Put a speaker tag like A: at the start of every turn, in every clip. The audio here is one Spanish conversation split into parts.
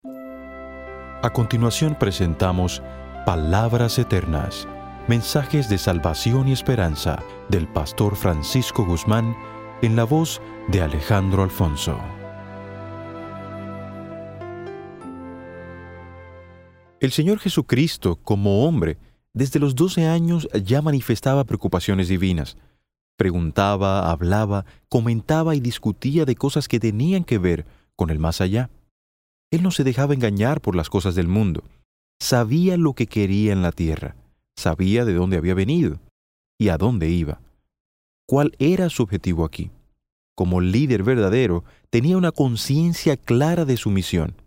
A: A continuación presentamos Palabras Eternas, mensajes de salvación y esperanza del pastor Francisco Guzmán en la voz de Alejandro Alfonso. El Señor Jesucristo, como hombre, desde los 12 años ya manifestaba preocupaciones divinas. Preguntaba, hablaba, comentaba y discutía de cosas que tenían que ver con el más allá. Él no se dejaba engañar por las cosas del mundo. Sabía lo que quería en la tierra. Sabía de dónde había venido y a dónde iba. ¿Cuál era su objetivo aquí? Como líder verdadero, tenía una conciencia clara de su misión.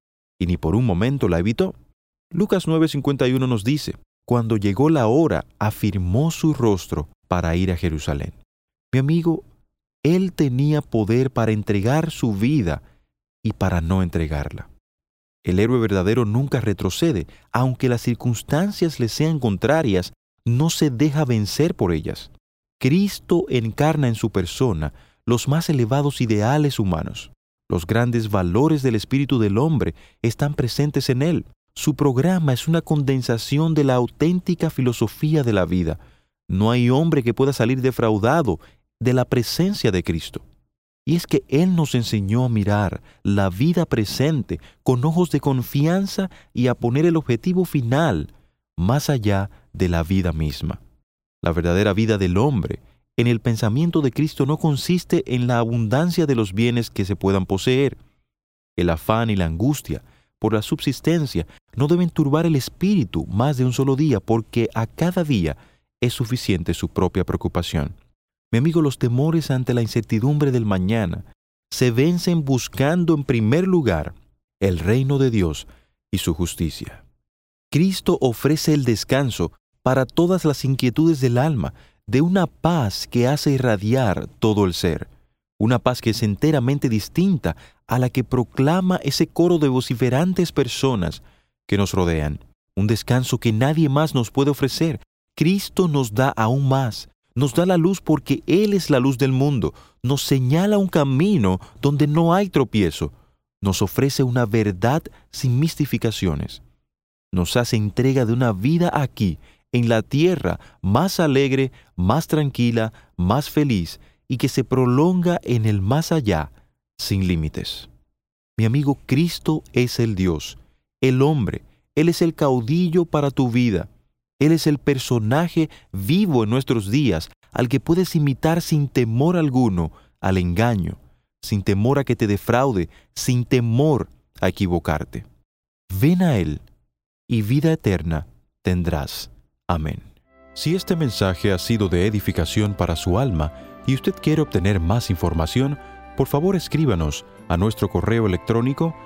A: Y ni por un momento la evitó. Lucas 9:51 nos dice, cuando llegó la hora, afirmó su rostro para ir a Jerusalén. Mi amigo, él tenía poder para entregar su vida y para no entregarla. El héroe verdadero nunca retrocede, aunque las circunstancias le sean contrarias, no se deja vencer por ellas. Cristo encarna en su persona los más elevados ideales humanos. Los grandes valores del espíritu del hombre están presentes en él. Su programa es una condensación de la auténtica filosofía de la vida. No hay hombre que pueda salir defraudado de la presencia de Cristo. Y es que Él nos enseñó a mirar la vida presente con ojos de confianza y a poner el objetivo final más allá de la vida misma. La verdadera vida del hombre en el pensamiento de Cristo no consiste en la abundancia de los bienes que se puedan poseer. El afán y la angustia por la subsistencia no deben turbar el espíritu más de un solo día, porque a cada día es suficiente su propia preocupación. Mi amigo, los temores ante la incertidumbre del mañana se vencen buscando en primer lugar el reino de Dios y su justicia. Cristo ofrece el descanso para todas las inquietudes del alma, de una paz que hace irradiar todo el ser, una paz que es enteramente distinta a la que proclama ese coro de vociferantes personas que nos rodean, un descanso que nadie más nos puede ofrecer. Cristo nos da aún más. Nos da la luz porque Él es la luz del mundo. Nos señala un camino donde no hay tropiezo. Nos ofrece una verdad sin mistificaciones. Nos hace entrega de una vida aquí, en la tierra, más alegre, más tranquila, más feliz, y que se prolonga en el más allá, sin límites. Mi amigo, Cristo es el Dios, el hombre. Él es el caudillo para tu vida. Él es el personaje vivo en nuestros días, al que puedes imitar sin temor alguno al engaño, sin temor a que te defraude, sin temor a equivocarte. Ven a Él, y vida eterna tendrás. Amén. Si este mensaje ha sido de edificación para su alma y usted quiere obtener más información, por favor escríbanos a nuestro correo electrónico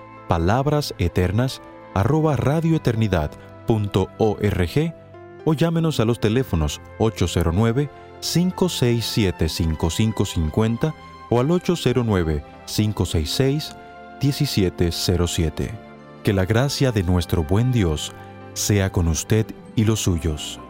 A: palabrasEternas@radioeternidad.org o llámenos a los teléfonos 809-567-5550 o al 809-566-1707. Que la gracia de nuestro buen Dios sea con usted y los suyos.